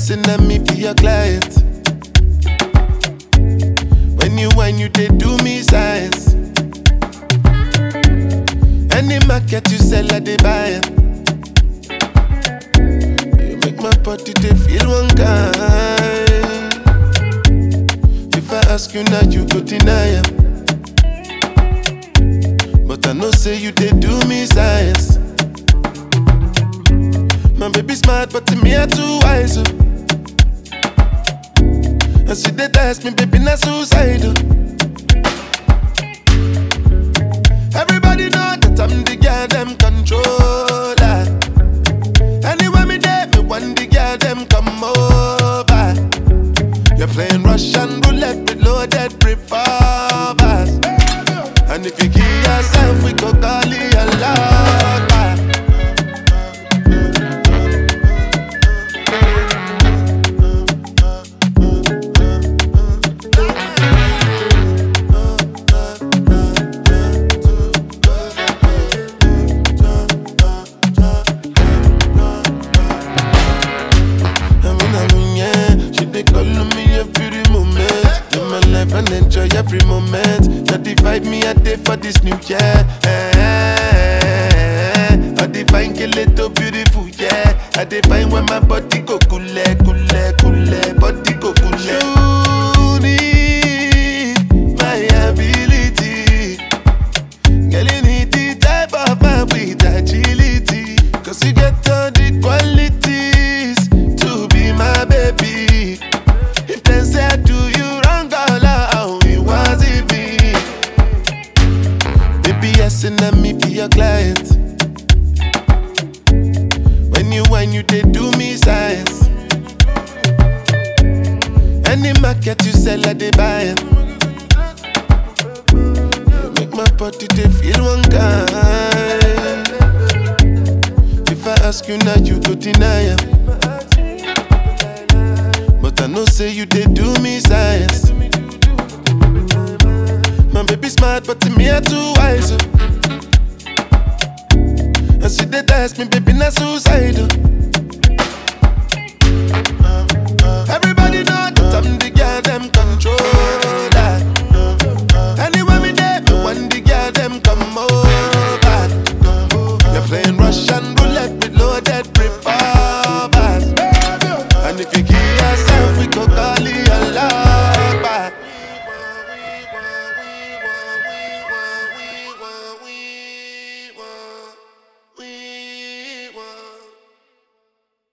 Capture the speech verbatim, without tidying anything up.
say na me be your client. When you whine, you they do me science. Any market you sell, I they buy it. You make my body they feel one kind. If I ask you now, you go deny it. But I know say you they do me science. My baby smart, but to me I too wise. And see they test me, baby, not suicidal. Everybody know that I'm the girl them controller. Anywhere me there, me want the girl them come over. You're playing Russian roulette with loaded revolvers. And if you kill yourself, we go call it a lover. And enjoy every moment. Not divide me a day for this new year. I define kill it so beautiful, yeah. I define when my body go cool, cool, cool, body go cool. You need my ability. Girl, you need the type of man with agility. Cause you get all the qualities to be my baby. If they say I do you and let me be your client. When you whine, you they do me science. Any market you sell, I they buy it. You make my body they feel one kind. If I ask you now, you go deny it. But I know say you they do me science. My baby smart, but to me I too wise. And see they test me, baby, not suicidal.